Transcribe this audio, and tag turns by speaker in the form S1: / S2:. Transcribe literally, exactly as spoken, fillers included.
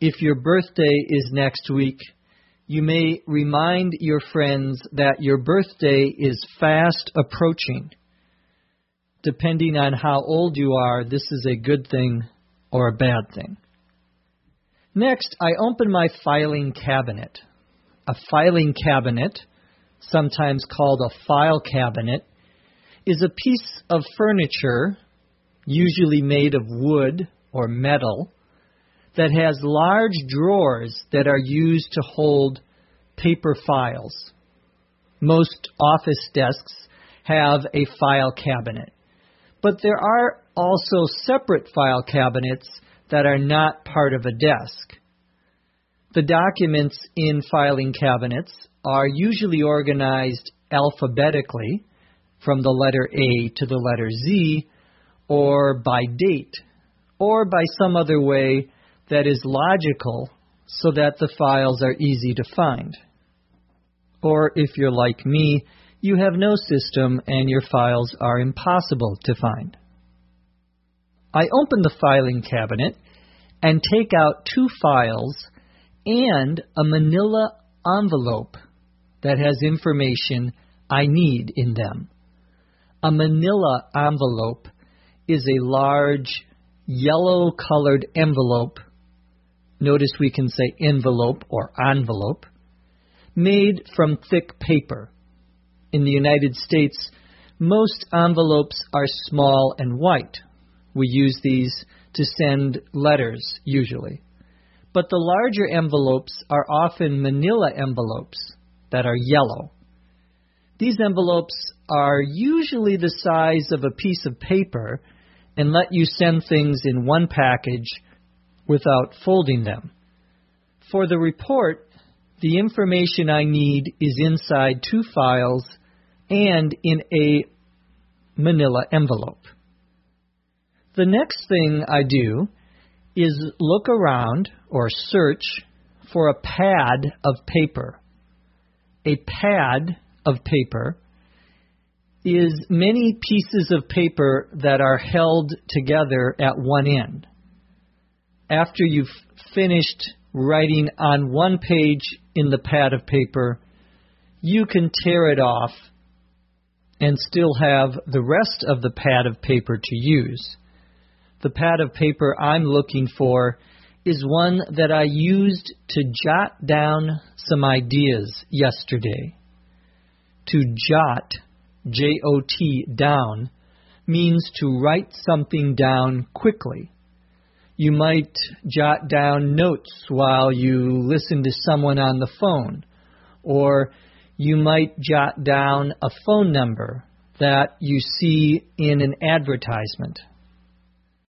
S1: If your birthday is next week, you may remind your friends that your birthday is fast approaching. Depending on how old you are, this is a good thing or a bad thing. Next, I open my filing cabinet. A filing cabinet, sometimes called a file cabinet, is a piece of furniture, usually made of wood or metal, that has large drawers that are used to hold paper files. Most office desks have a file cabinet, but there are also separate file cabinets that are not part of a desk. The documents in filing cabinets are usually organized alphabetically from the letter A to the letter Z, or by date, or by some other way that is logical so that the files are easy to find. Or if you're like me, you have no system and your files are impossible to find. I open the filing cabinet and take out two files and a manila envelope that has information I need in them. A manila envelope is a large yellow-colored envelope. Notice we can say envelope or envelope, made from thick paper. In the United States, most envelopes are small and white. We use these to send letters, usually. But the larger envelopes are often manila envelopes that are yellow. These envelopes are usually the size of a piece of paper and let you send things in one package without folding them. For the report, the information I need is inside two files and in a manila envelope. The next thing I do is look around or search for a pad of paper. A pad of paper is many pieces of paper that are held together at one end. After you've finished writing on one page in the pad of paper, you can tear it off and still have the rest of the pad of paper to use. The pad of paper I'm looking for is one that I used to jot down some ideas yesterday. To jot, J O T, down, means to write something down quickly. You might jot down notes while you listen to someone on the phone, or you might jot down a phone number that you see in an advertisement.